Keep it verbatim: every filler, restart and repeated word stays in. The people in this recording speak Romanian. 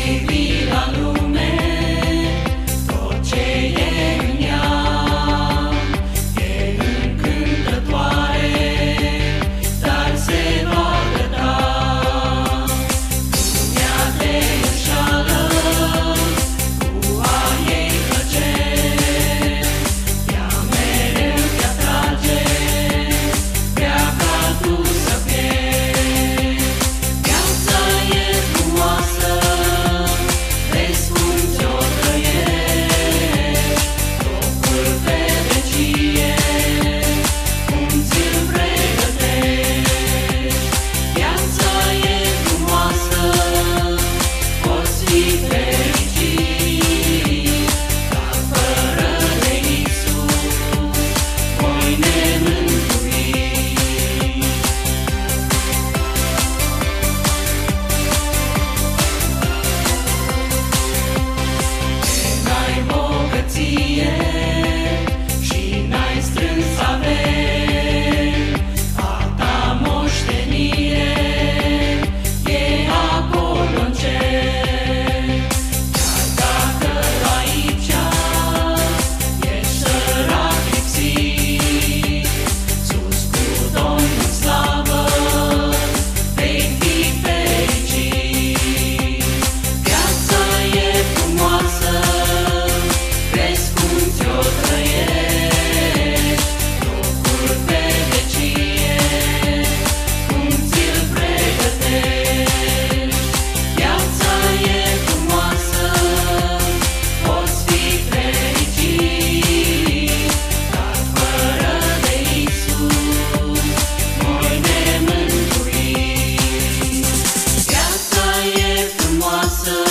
privi la lume, tot ce e în ea e încântătoare, dar se va găta. Lumea te înșală cu a ei plăceri, ea mereu te atrage, vrea ca tu să pierzi. Viața e frumoasă, vezi cum ți-o trăiești, locul pe vecie, cum ți-l pregătești. Viața e frumoasă, poți fi fericit, dar fără de Iisus voi nemântui. N-ai bogăție și n-ai strâns averi, a ta moștenire e acolo în cer. Chiar dacă aici ești sărac lipsit, sus cu Domnul în slavă vei fi fericit. Viața e frumoasă, vezi cum ți-o trăiești, locul pe vecie, cum ți-l pregătești. Viața e frumoasă, poți fi fericit, dar fără de Iisus voi nemântui. Viața e frumoasă,